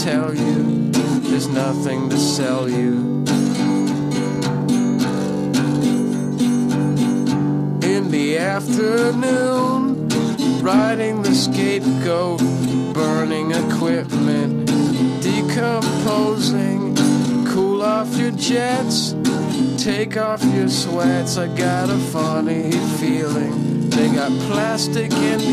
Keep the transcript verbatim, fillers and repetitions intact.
tell you there's nothing to sell you. In the afternoon, riding the scapegoat, burning equipment, decomposing. Cool off your jets, take off your sweats. I got a funny feeling they got plastic in